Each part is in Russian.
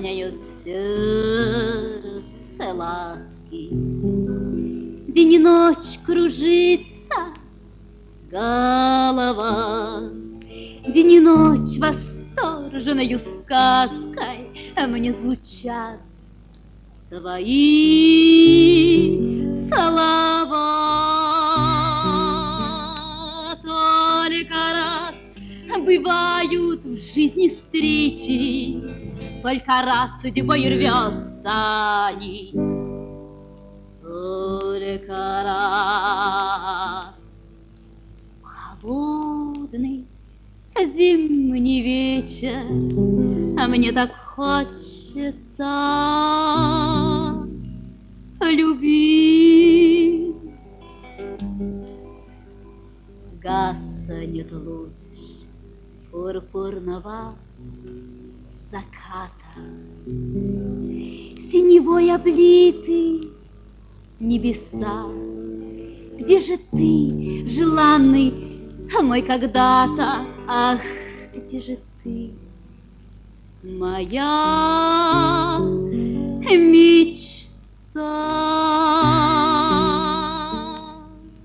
роняют сердце ласки. День и ночь кружится голова, день и ночь восторженною сказкой мне звучат твои слова. Только раз бывают в жизни встречи, только раз судьбой рвется нить, только раз в холодный зимний вечер мне так хочется любить. Гаснет луч пурпурного заката, синевой облиты небеса. Где же ты, желанный мой когда-то? Ах, где же ты, моя мечта?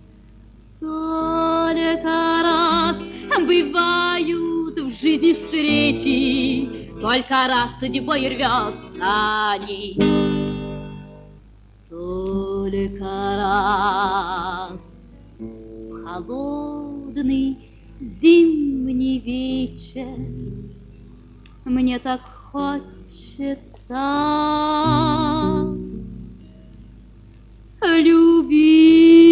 Только раз бывают в жизни встречи, только раз судьбой рвется нить, только раз в холодный зимний вечер мне так хочется любить.